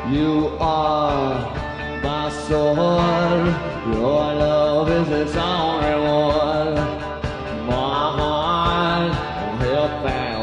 You are my sword. Your love is its own reward. My heart will help that.